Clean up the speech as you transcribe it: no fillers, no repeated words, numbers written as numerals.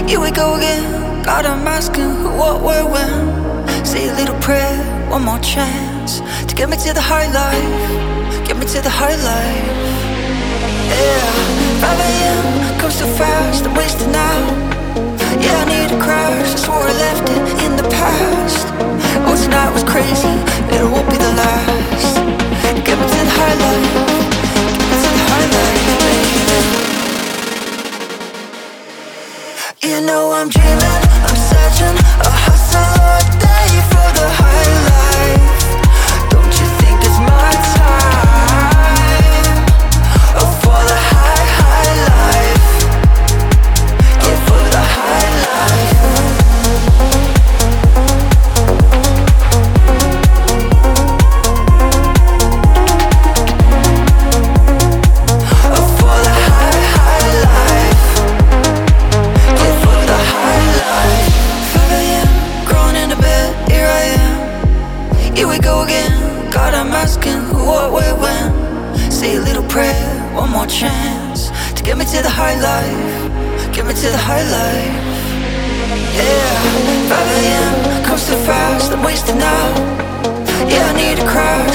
Here we go again. God, I'm asking who, what, where, when. Say a little prayer, one more chance to get me to the high life. Get me to the high life. Yeah, 5 a.m. comes too fast, I'm wasting now. Yeah, I need a crash, I swore I left it in the past. Oh, tonight was crazy, it won't be the last. Get me to the high life. Get me to the high life, baby. You know I'm dreaming, I'm searching, a hustle all day for the high life. Don't you think it's my time? Oh, for the high, high life. Yeah, for the high life. Oh, for the high, high life. Yeah, for the high life. 5 a.m. crawling into bed, here I am. Here we go again. God, I'm asking who, what, where, when. Say a little prayer, one more chance to get me to the high life. Get me to the high life. Yeah, 5 a.m. comes too fast, I'm wasting now. Yeah, I need a crash,